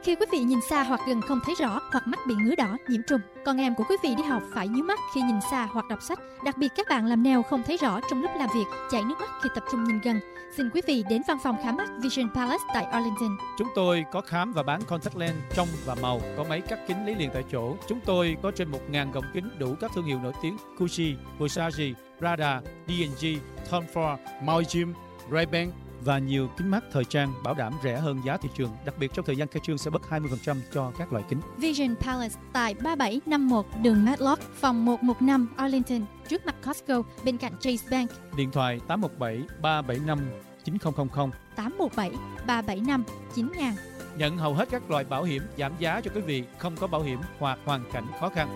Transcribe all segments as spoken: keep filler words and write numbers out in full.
Khi quý vị nhìn xa hoặc gần không thấy rõ, hoặc mắt bị ngứa đỏ, nhiễm trùng, con em của quý vị đi học phải nhíu mắt khi nhìn xa hoặc đọc sách. Đặc biệt các bạn làm nail không thấy rõ trong lúc làm việc, chảy nước mắt khi tập trung nhìn gần. Xin quý vị đến văn phòng khám mắt Vision Palace tại Arlington. Chúng tôi có khám và bán contact lens trong và màu, có máy cắt kính lấy liền tại chỗ. Chúng tôi có trên một nghìn gọng kính đủ các thương hiệu nổi tiếng: Coochie, Versace, Prada, đê and giê, Tom Ford, Montblanc, Ray-Ban và nhiều kính mắt thời trang bảo đảm rẻ hơn giá thị trường. Đặc biệt trong thời gian khai trương sẽ bớt hai mươi phần trăm cho các loại kính. Vision Palace tại ba bảy năm mốt đường Matlock, phòng một một năm Arlington, trước mặt Costco, bên cạnh Chase Bank. Điện thoại tám một bảy ba bảy năm chín không không không, tám một bảy ba bảy năm chín nghìn. Nhận hầu hết các loại bảo hiểm, giảm giá cho quý vị không có bảo hiểm hoặc hoàn cảnh khó khăn.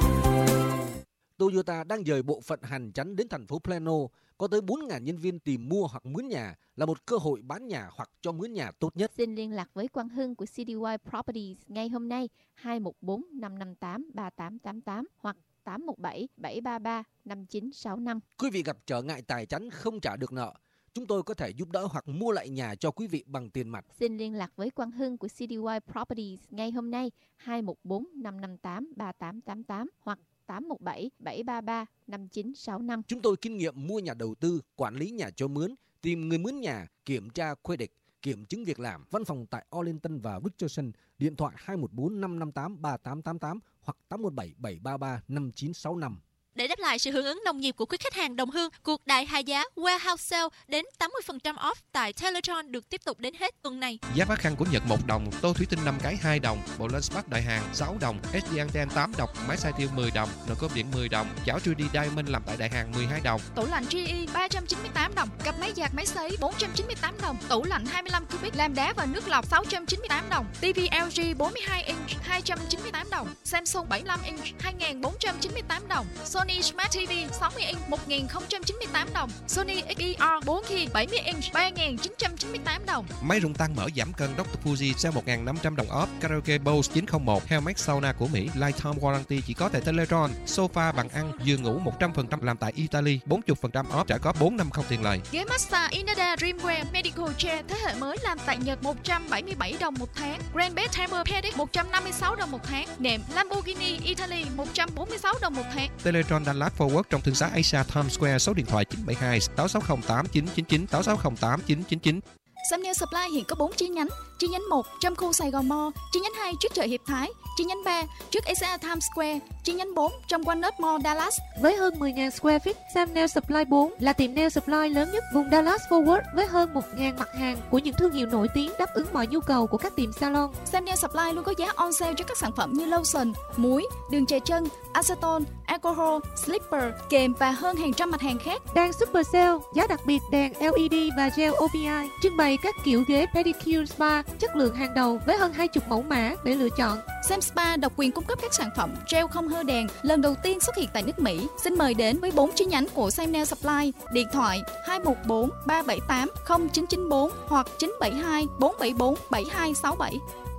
Toyota đang dời bộ phận hành chánh đến thành phố Plano. Có tới bốn nghìn nhân viên tìm mua hoặc mướn nhà, là một cơ hội bán nhà hoặc cho mướn nhà tốt nhất. Xin liên lạc với Quang Hưng của xê đê i Properties ngay hôm nay hai một bốn năm năm tám ba tám tám tám hoặc tám một bảy bảy ba ba năm chín sáu năm. Quý vị gặp trở ngại tài chính không trả được nợ, chúng tôi có thể giúp đỡ hoặc mua lại nhà cho quý vị bằng tiền mặt. Xin liên lạc với Quang Hưng của xê đê i Properties ngay hôm nay hai một bốn năm năm tám ba tám tám tám hoặc tám một bảy bảy ba ba năm chín sáu năm. Chúng tôi kinh nghiệm mua nhà đầu tư, quản lý nhà cho mướn, tìm người mướn nhà, kiểm tra credit, kiểm chứng việc làm. Văn phòng tại Arlington và Richardson. Điện thoại hai một bốn năm năm tám ba tám tám tám hoặc tám một bảy bảy ba ba năm chín sáu năm. Để đáp lại sự hưởng ứng nồng nhiệt của quý khách hàng đồng hương, cuộc đại hạ giá Warehouse Sale đến tám mươi phần trăm off tại Teletron được tiếp tục đến hết tuần này. Giá phát khăn của Nhật một đồng, tô thủy tinh năm cái hai đồng, bộ lens Spark đại hàng sáu đồng, ét đê anten tám đồng, máy xay tiêu mười đồng, nồi cơm điện mười đồng, chảo trừ đi Diamond làm tại đại hàng mười hai đồng. Tủ lạnh giê e ba trăm chín mươi tám đồng, cặp máy giặt máy sấy bốn trăm chín mươi tám đồng, tủ lạnh hai mươi lăm cubic làm đá và nước lọc sáu trăm chín mươi tám đồng, ti vi lờ giê bốn mươi hai inch hai trăm chín mươi tám đồng, Samsung bảy mươi lăm inch hai nghìn bốn trăm chín mươi tám đồng, Sony Smart ti vi sáu mươi inch một nghìn không trăm chín mươi tám đồng, Sony ích đê rờ bốn K bảy mươi inch ba nghìn chín trăm chín mươi tám đồng. Máy rung tăng mở giảm cân doctor Fuji sale một nghìn năm trăm đồng off. Karaoke Bose chín không một Helmet Sauna của Mỹ Lifetime Warranty chỉ có tại Teletron. Sofa bằng ăn giường ngủ một trăm phần trăm làm tại Italy bốn mươi phần trăm off, trả góp bốn năm không tiền lời. Ghế massage Inada Dreamwear Medical Chair thế hệ mới làm tại Nhật một trăm bảy mươi bảy đồng một tháng. Grand Bed Tempur-Pedic một trăm năm mươi sáu đồng một tháng. Nệm Lamborghini Italy một trăm bốn mươi sáu đồng một tháng. Teletron Dallas Forward trong thương xá Asia Times Square, số điện thoại chín bảy hai sáu sáu không tám chín chín chín sáu sáu không tám chín chín chín. Samnel Supply hiện có bốn chi nhánh. Chi nhánh một trong khu Sài Gòn Mall, chi nhánh hai trước chợ Hiệp Thái, chi nhánh ba trước Asia Times Square, chi nhánh bốn trong Walnut Mall Dallas. Với hơn mười nghìn square feet, Samnel Supply bốn là tiệm nail supply lớn nhất vùng Dallas Fort Worth với hơn một nghìn mặt hàng của những thương hiệu nổi tiếng đáp ứng mọi nhu cầu của các tiệm salon. Samnel Supply luôn có giá on sale cho các sản phẩm như lotion, muối, đường chè chân, acetone, alcohol, slipper, kềm và hơn hàng trăm mặt hàng khác. Đang super sale, giá đặc biệt đèn lờ e đê và gel o pê i, trưng bày các kiểu ghế pedicure spa chất lượng hàng đầu với hơn hai mươi mẫu mã để lựa chọn. Sam Spa độc quyền cung cấp các sản phẩm gel không hơ đèn lần đầu tiên xuất hiện tại nước Mỹ. Xin mời đến với bốn chi nhánh của Sam Nail Supply. Điện thoại hai một bốn ba bảy tám không chín chín bốn hoặc chín bảy hai bốn bảy bốn bảy hai sáu bảy.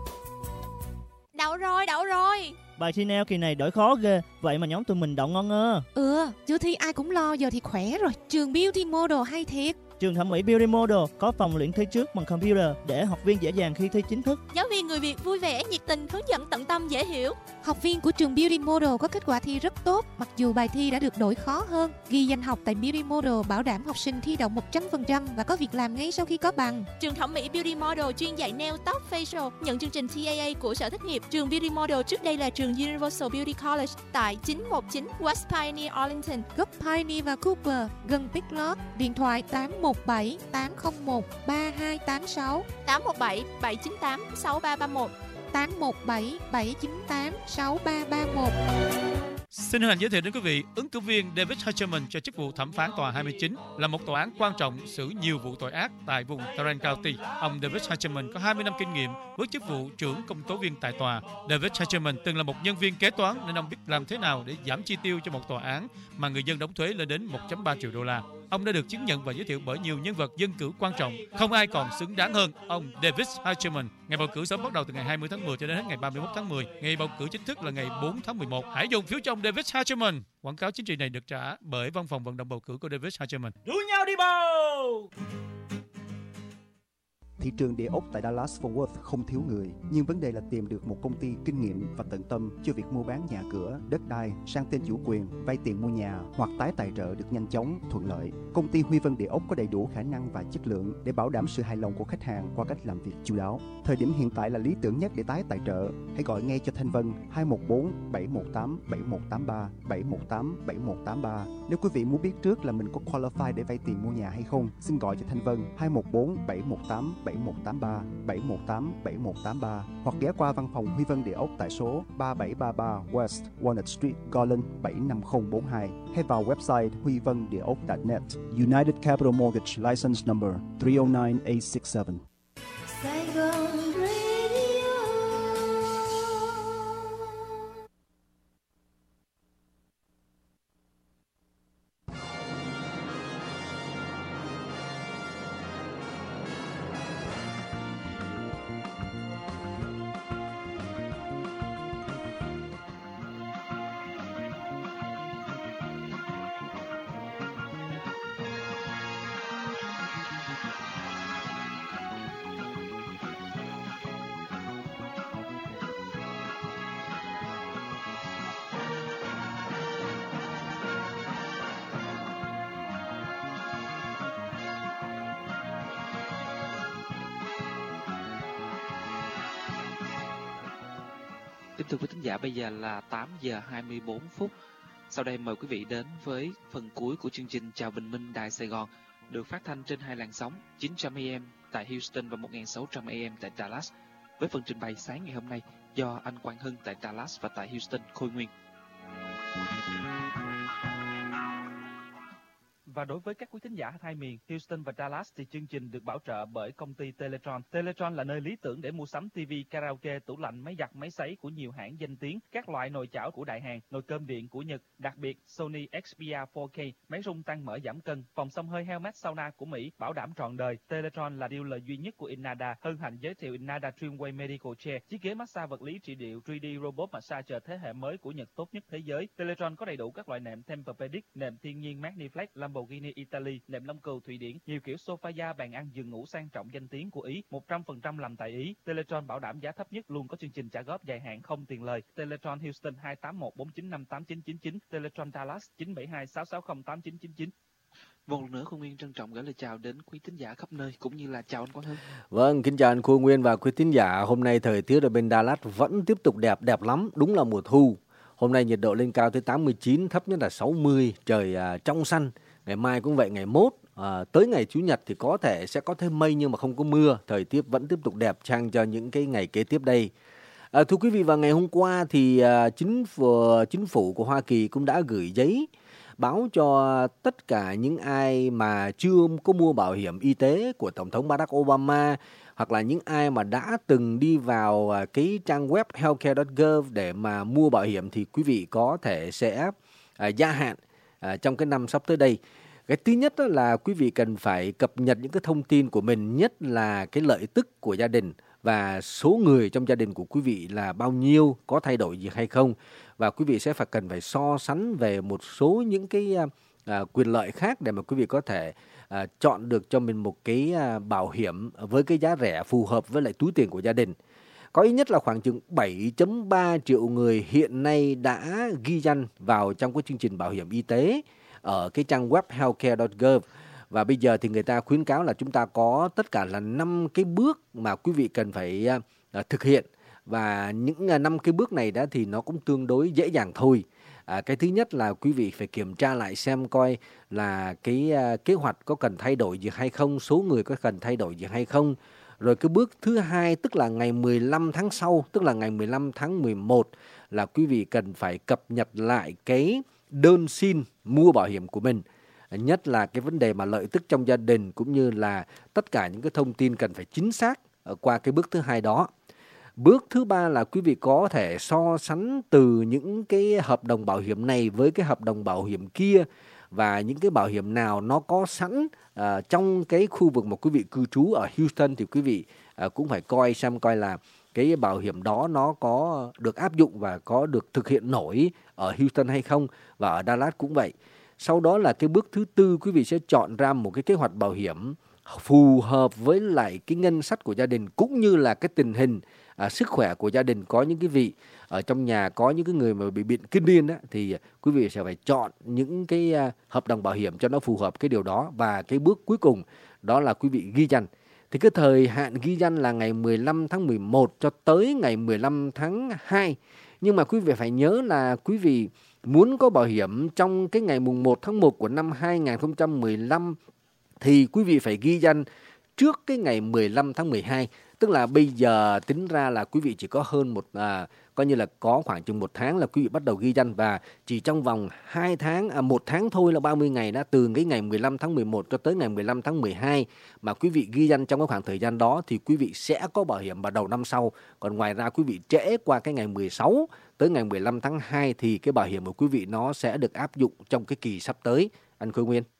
Đậu rồi, đậu rồi. Bài thi nail kỳ này đổi khó ghê, vậy mà nhóm tụi mình đậu ngon ngơ. Ừ, chưa thi ai cũng lo, giờ thì khỏe rồi. Trường Beauty Model hay thiệt. Trường thẩm mỹ Beauty Model có phòng luyện thi trước bằng computer để học viên dễ dàng khi thi chính thức. Giáo viên người Việt vui vẻ, nhiệt tình, hướng dẫn tận tâm, dễ hiểu. Học viên của trường Beauty Model có kết quả thi rất tốt, mặc dù bài thi đã được đổi khó hơn. Ghi danh học tại Beauty Model bảo đảm học sinh thi đậu một trăm phần trăm và có việc làm ngay sau khi có bằng. Trường thẩm mỹ Beauty Model chuyên dạy nail, tóc, facial, nhận chương trình tê a a của Sở Thất nghiệp. Trường Beauty Model trước đây là trường Universal Beauty College tại chín một chín West Pioneer, Arlington. Gốc Pioneer và Cooper, gần Big Lots. Điện thoại tám một bảy tám không một ba hai tám sáu, tám một bảy bảy chín tám sáu ba ba một, tám một bảy bảy chín tám sáu ba ba một. Xin hân hạnh giới thiệu đến quý vị, ứng cử viên David Hatcherman cho chức vụ thẩm phán tòa hai mươi chín là một tòa án quan trọng xử nhiều vụ tội ác tại vùng Tarrant County. Ông David Hatcherman có hai mươi năm kinh nghiệm với chức vụ trưởng công tố viên tại tòa. David Hatcherman từng là một nhân viên kế toán nên ông biết làm thế nào để giảm chi tiêu cho một tòa án mà người dân đóng thuế lên đến một phẩy ba triệu đô la. Ông đã được chứng nhận và giới thiệu bởi nhiều nhân vật dân cử quan trọng. Không ai còn xứng đáng hơn ông David Hatcherman. Ngày bầu cử sớm bắt đầu từ ngày hai mươi tháng mười cho đến hết ngày ba mươi mốt tháng mười. Ngày bầu cử chính thức là ngày bốn tháng mười một. Hãy dùng phiếu cho ông David Hatcherman. Quảng cáo chính trị này được trả bởi văn phòng vận động bầu cử của David Hatcherman. Rủ nhau đi bầu. Thị trường địa ốc tại Dallas-Fort Worth không thiếu người, nhưng vấn đề là tìm được một công ty kinh nghiệm và tận tâm cho việc mua bán nhà cửa, đất đai, sang tên chủ quyền, vay tiền mua nhà hoặc tái tài trợ được nhanh chóng, thuận lợi. Công ty Huy Vân Địa ốc có đầy đủ khả năng và chất lượng để bảo đảm sự hài lòng của khách hàng qua cách làm việc chu đáo. Thời điểm hiện tại là lý tưởng nhất để tái tài trợ. Hãy gọi ngay cho Thanh Vân hai một bốn bảy một tám bảy một tám ba bảy một tám bảy một tám ba. Nếu quý vị muốn biết trước là mình có qualify để vay tiền mua nhà hay không, xin gọi cho Thanh Vân hai một bốn bảy một tám bảy một tám ba bảy một tám bảy một tám ba hoặc ghé qua văn phòng Huy Vân Địa ốc tại số ba bảy ba ba West Walnut Street, Garland bảy năm không bốn hai hay vào website huy vân địa ốc chấm net. United Capital Mortgage License Number three oh nine eight six seven. Kính thưa quý thính giả, bây giờ là tám giờ hai mươi bốn phút. Sau đây mời quý vị đến với phần cuối của chương trình Chào Bình Minh Đài Sài Gòn, được phát thanh trên hai làn sóng chín trăm a em tại Houston và một nghìn sáu trăm a em tại Dallas, với phần trình bày sáng ngày hôm nay do anh Quang Hưng tại Dallas và tại Houston Khôi Nguyên. Và đối với các quý thính giả hai miền Houston và Dallas thì chương trình được bảo trợ bởi công ty Teletron. Teletron là nơi lý tưởng để mua sắm ti vi, karaoke, tủ lạnh, máy giặt, máy sấy của nhiều hãng danh tiếng, các loại nồi chảo của Đại Hàn, nồi cơm điện của Nhật, đặc biệt Sony Xperia four K, máy rung tăng mỡ giảm cân, phòng xông hơi Helmet Sauna của Mỹ, bảo đảm trọn đời. Teletron là dealer duy nhất của Innada. Hân hạnh giới thiệu Innada Trimway Medical Chair, chiếc ghế massage vật lý trị liệu three D robot massage thế hệ mới của Nhật tốt nhất thế giới. Teletron có đầy đủ các loại nệm Tempur-Pedic, nệm thiên nhiên Magniflex, Lamborghini Italy, nệm lông cừu Thụy Điển, nhiều kiểu sofa da, bàn ăn, giường ngủ sang trọng danh tiếng của Ý, một trăm phần trăm làm tại Ý. Teletron bảo đảm giá thấp nhất, luôn có chương trình trả góp dài hạn không tiền lời. Teletron Houston hai tám một bốn chín năm tám chín chín chín, Teletron Dallas chín bảy hai sáu sáu không tám chín chín chín. Một lần nữa, Khôi Nguyên trân trọng gửi lời chào đến quý thính giả khắp nơi, cũng như là chào anh Quang Hưng. Vâng, kính chào anh Khôi Nguyên và quý thính giả. Hôm nay thời tiết ở bên Dallas vẫn tiếp tục đẹp, đẹp lắm, đúng là mùa thu. Hôm nay nhiệt độ lên cao tới tám mươi chín, thấp nhất là sáu mươi, trời uh, trong xanh. Ngày mai cũng vậy, ngày mốt, à, tới ngày Chủ nhật thì có thể sẽ có thêm mây nhưng mà không có mưa. Thời tiết vẫn tiếp tục đẹp trang cho những cái ngày kế tiếp đây. À, thưa quý vị, vào ngày hôm qua thì à, chính, phủ, chính phủ của Hoa Kỳ cũng đã gửi giấy báo cho tất cả những ai mà chưa có mua bảo hiểm y tế của Tổng thống Barack Obama, hoặc là những ai mà đã từng đi vào cái trang web healthcare chấm gov để mà mua bảo hiểm thì quý vị có thể sẽ à, gia hạn à, trong cái năm sắp tới đây. Cái thứ nhất đó là quý vị cần phải cập nhật những cái thông tin của mình, nhất là cái lợi tức của gia đình và số người trong gia đình của quý vị là bao nhiêu, có thay đổi gì hay không. Và quý vị sẽ phải cần phải so sánh về một số những cái à, quyền lợi khác để mà quý vị có thể à, chọn được cho mình một cái à, bảo hiểm với cái giá rẻ phù hợp với lại túi tiền của gia đình. Có ít nhất là khoảng chừng bảy phẩy ba triệu người hiện nay đã ghi danh vào trong cái chương trình bảo hiểm y tế ở cái trang web healthcare chấm gov. Và bây giờ thì người ta khuyến cáo là chúng ta có tất cả là năm cái bước mà quý vị cần phải uh, thực hiện. Và những năm uh, cái bước này đã thì nó cũng tương đối dễ dàng thôi. À, cái thứ nhất là quý vị phải kiểm tra lại xem coi là cái uh, kế hoạch có cần thay đổi gì hay không, số người có cần thay đổi gì hay không. Rồi cái bước thứ hai, tức là ngày mười lăm tháng sau, tức là ngày mười lăm tháng mười một là quý vị cần phải cập nhật lại cái đơn xin mua bảo hiểm của mình. Nhất là cái vấn đề mà lợi tức trong gia đình cũng như là tất cả những cái thông tin cần phải chính xác qua cái bước thứ hai đó. Bước thứ ba là quý vị có thể so sánh từ những cái hợp đồng bảo hiểm này với cái hợp đồng bảo hiểm kia, và những cái bảo hiểm nào nó có sẵn uh, trong cái khu vực mà quý vị cư trú ở Houston thì quý vị uh, cũng phải coi xem coi là cái bảo hiểm đó nó có được áp dụng và có được thực hiện nổi ở Houston hay không, và ở Dallas cũng vậy. Sau đó là cái bước thứ tư, quý vị sẽ chọn ra một cái kế hoạch bảo hiểm phù hợp với lại cái ngân sách của gia đình cũng như là cái tình hình à, sức khỏe của gia đình. Có những cái vị ở trong nhà có những cái người mà bị bệnh kinh niên á, thì quý vị sẽ phải chọn những cái à, hợp đồng bảo hiểm cho nó phù hợp cái điều đó. Và cái bước cuối cùng đó là quý vị ghi danh. Thì cái thời hạn ghi danh là ngày mười lăm tháng mười một cho tới ngày mười lăm tháng hai. Nhưng mà quý vị phải nhớ là quý vị muốn có bảo hiểm trong cái ngày mùng một tháng một của năm hai nghìn không trăm mười lăm thì quý vị phải ghi danh trước cái ngày mười lăm tháng mười hai. Tức là bây giờ tính ra là quý vị chỉ có hơn một, à, coi như là có khoảng chừng một tháng là quý vị bắt đầu ghi danh. Và chỉ trong vòng hai tháng, à, một tháng thôi là ba mươi ngày đã, từ cái ngày mười lăm tháng mười một cho tới ngày mười lăm tháng mười hai mà quý vị ghi danh trong cái khoảng thời gian đó thì quý vị sẽ có bảo hiểm vào đầu năm sau. Còn ngoài ra quý vị trễ qua cái ngày mười sáu tới ngày mười lăm tháng hai thì cái bảo hiểm của quý vị nó sẽ được áp dụng trong cái kỳ sắp tới. Anh Khôi Nguyên.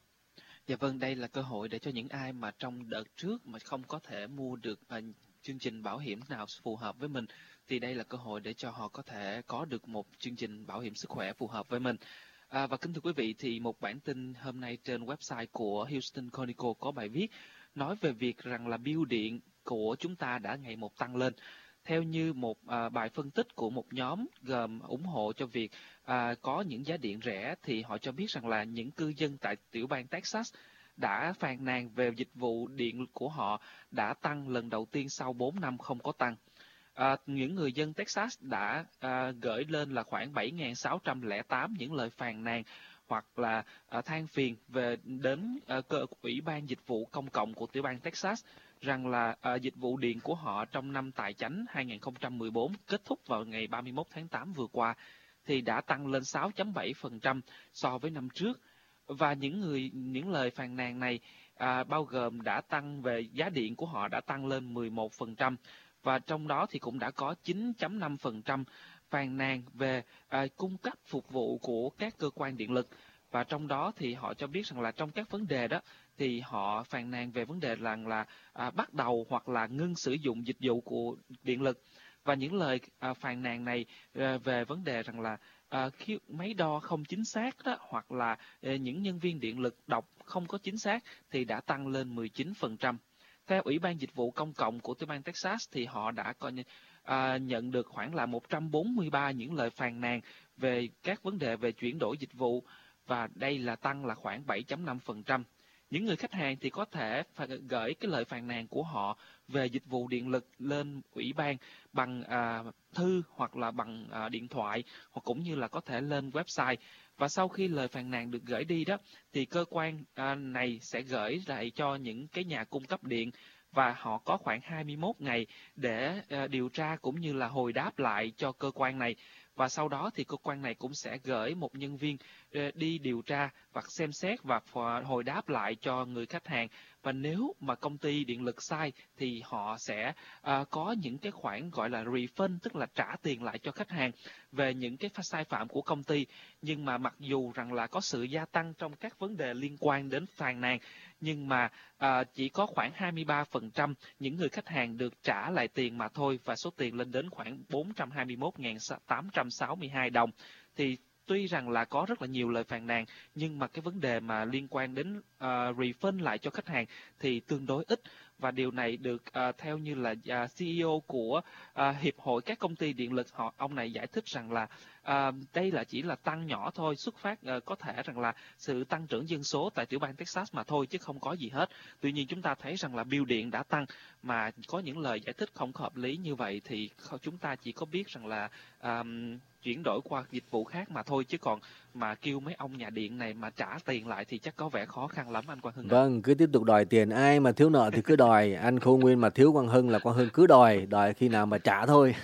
Dạ vâng, đây là cơ hội để cho những ai mà trong đợt trước mà không có thể mua được uh, chương trình bảo hiểm nào phù hợp với mình, thì đây là cơ hội để cho họ có thể có được một chương trình bảo hiểm sức khỏe phù hợp với mình. À, và kính thưa quý vị, thì một bản tin hôm nay trên website của Houston Chronicle có bài viết nói về việc rằng là bill điện của chúng ta đã ngày một tăng lên. Theo như một à, bài phân tích của một nhóm gồm ủng hộ cho việc à, có những giá điện rẻ, thì họ cho biết rằng là những cư dân tại tiểu bang Texas đã phàn nàn về dịch vụ điện của họ đã tăng lần đầu tiên sau bốn năm không có tăng. À, những người dân Texas đã à, gửi lên là khoảng bảy nghìn sáu trăm lẻ tám những lời phàn nàn hoặc là à, than phiền về đến à, cơ ủy ban dịch vụ công cộng của tiểu bang Texas rằng là à, dịch vụ điện của họ trong năm tài chánh hai nghìn không trăm mười bốn kết thúc vào ngày ba mươi mốt tháng tám vừa qua thì đã tăng lên sáu phẩy bảy phần trăm so với năm trước. Và những người những lời phàn nàn này à, bao gồm đã tăng về giá điện của họ đã tăng lên mười một phần trăm, và trong đó thì cũng đã có chín phẩy năm phần trăm phàn nàn về à, cung cấp phục vụ của các cơ quan điện lực. Và trong đó thì họ cho biết rằng là trong các vấn đề đó thì họ phàn nàn về vấn đề rằng là à, bắt đầu hoặc là ngưng sử dụng dịch vụ của điện lực. Và những lời à, phàn nàn này à, về vấn đề rằng là à, khi máy đo không chính xác đó, hoặc là à, những nhân viên điện lực đọc không có chính xác thì đã tăng lên mười chín phần trăm. Theo Ủy ban Dịch vụ Công cộng của tiểu bang Texas thì họ đã coi như, à, nhận được khoảng là một trăm bốn mươi ba những lời phàn nàn về các vấn đề về chuyển đổi dịch vụ, và đây là tăng là khoảng bảy phẩy năm phần trăm. Những người khách hàng thì có thể phải gửi cái lời phàn nàn của họ về dịch vụ điện lực lên ủy ban bằng à, thư hoặc là bằng à, điện thoại, hoặc cũng như là có thể lên website. Và sau khi lời phàn nàn được gửi đi đó thì cơ quan à, này sẽ gửi lại cho những cái nhà cung cấp điện, và họ có khoảng hai mươi mốt ngày để à, điều tra cũng như là hồi đáp lại cho cơ quan này. Và sau đó thì cơ quan này cũng sẽ gửi một nhân viên đi điều tra và xem xét và hồi đáp lại cho người khách hàng. Và nếu mà công ty điện lực sai thì họ sẽ uh, có những cái khoản gọi là refund, tức là trả tiền lại cho khách hàng về những cái sai phạm của công ty. Nhưng mà mặc dù rằng là có sự gia tăng trong các vấn đề liên quan đến phàn nàn, nhưng mà uh, chỉ có khoảng hai mươi ba phần trăm những người khách hàng được trả lại tiền mà thôi, và số tiền lên đến khoảng bốn trăm hai mươi mốt nghìn tám trăm sáu mươi hai đồng. Thì tuy rằng là có rất là nhiều lời phàn nàn, nhưng mà cái vấn đề mà liên quan đến uh, refund lại cho khách hàng thì tương đối ít. Và điều này được uh, theo như là uh, xê e ô của uh, Hiệp hội các công ty điện lực, họ ông này giải thích rằng là uh, đây là chỉ là tăng nhỏ thôi, xuất phát uh, có thể rằng là sự tăng trưởng dân số tại tiểu bang Texas mà thôi, chứ không có gì hết. Tuy nhiên chúng ta thấy rằng là bill điện đã tăng, mà có những lời giải thích không hợp lý như vậy thì chúng ta chỉ có biết rằng là um, chuyển đổi qua dịch vụ khác mà thôi, chứ còn mà kêu mấy ông nhà điện này mà trả tiền lại thì chắc có vẻ khó khăn lắm anh Quang Hưng. Vâng, cứ tiếp tục đòi tiền, ai mà thiếu nợ thì cứ đòi. Anh Khôi Nguyên mà thiếu Quang Hưng là Quang Hưng cứ đòi, đòi khi nào mà trả thôi.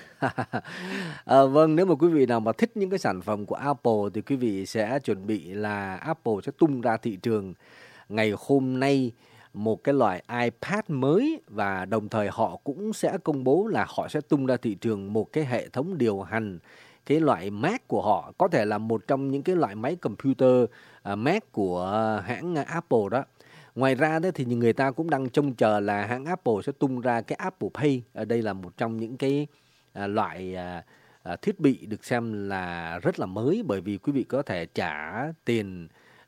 à, vâng, nếu mà quý vị nào mà thích những cái sản phẩm của Apple thì quý vị sẽ chuẩn bị là Apple sẽ tung ra thị trường ngày hôm nay một cái loại iPad mới, và đồng thời họ cũng sẽ công bố là họ sẽ tung ra thị trường một cái hệ thống điều hành, cái loại Mac của họ, có thể là một trong những cái loại máy computer uh, Mac của hãng Apple đó. Ngoài ra đó thì người ta cũng đang trông chờ là hãng Apple sẽ tung ra cái Apple Pay. Ở đây là một trong những cái uh, loại uh, uh, thiết bị được xem là rất là mới, bởi vì quý vị có thể trả tiền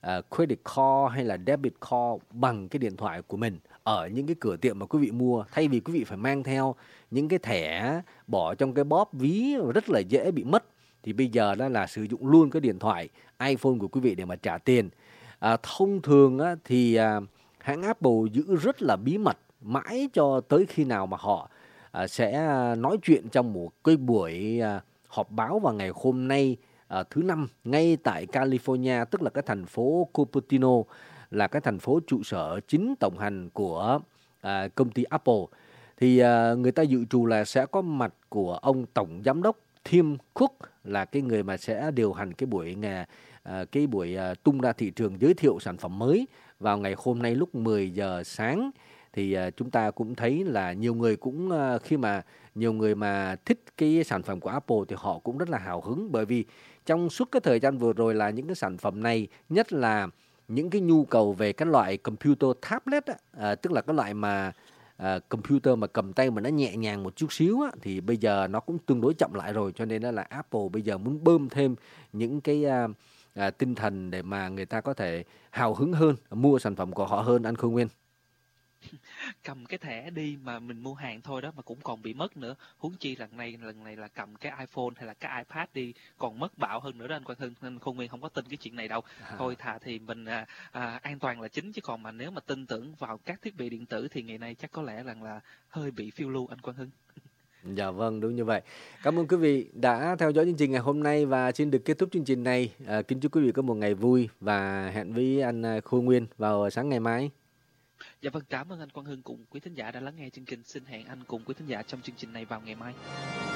uh, credit card hay là debit card bằng cái điện thoại của mình ở những cái cửa tiệm mà quý vị mua, thay vì quý vị phải mang theo những cái thẻ bỏ trong cái bóp ví rất là dễ bị mất, thì bây giờ đó là sử dụng luôn cái điện thoại iPhone của quý vị để mà trả tiền. À, thông thường á, thì à, hãng Apple giữ rất là bí mật mãi cho tới khi nào mà họ à, sẽ nói chuyện trong một cái buổi à, họp báo vào ngày hôm nay à, thứ năm ngay tại California, tức là cái thành phố Cupertino, là cái thành phố trụ sở chính tổng hành của à, công ty Apple. Thì à, người ta dự trù là sẽ có mặt của ông tổng giám đốc Tim Cook, là cái người mà sẽ điều hành cái buổi ngày à, cái buổi à, tung ra thị trường giới thiệu sản phẩm mới vào ngày hôm nay lúc mười giờ sáng. Thì à, chúng ta cũng thấy là nhiều người cũng à, khi mà nhiều người mà thích cái sản phẩm của Apple thì họ cũng rất là hào hứng, bởi vì trong suốt cái thời gian vừa rồi là những cái sản phẩm này, nhất là những cái nhu cầu về các loại computer tablet á, à, tức là cái loại mà à, computer mà cầm tay mà nó nhẹ nhàng một chút xíu á, thì bây giờ nó cũng tương đối chậm lại rồi, cho nên là Apple bây giờ muốn bơm thêm những cái à, à, tinh thần để mà người ta có thể hào hứng hơn, mua sản phẩm của họ hơn, anh Khôi Nguyên. Cầm cái thẻ đi mà mình mua hàng thôi đó mà cũng còn bị mất nữa, huống chi lần này lần này là cầm cái iPhone hay là cái iPad đi còn mất bạo hơn nữa đó anh Quang Hưng, nên Khôi Nguyên không có tin cái chuyện này đâu. À. Thôi thà thì mình à, à, an toàn là chính, chứ còn mà nếu mà tin tưởng vào các thiết bị điện tử thì ngày nay chắc có lẽ là, là hơi bị phiêu lưu anh Quang Hưng. Dạ vâng, đúng như vậy. Cảm ơn quý vị đã theo dõi chương trình ngày hôm nay và xin được kết thúc chương trình này. À, kính chúc quý vị có một ngày vui và hẹn với anh Khôi Nguyên vào sáng ngày mai. Dạ vâng, cảm ơn anh Quang Hưng cùng quý thính giả đã lắng nghe chương trình. Xin hẹn anh cùng quý thính giả trong chương trình này vào ngày mai.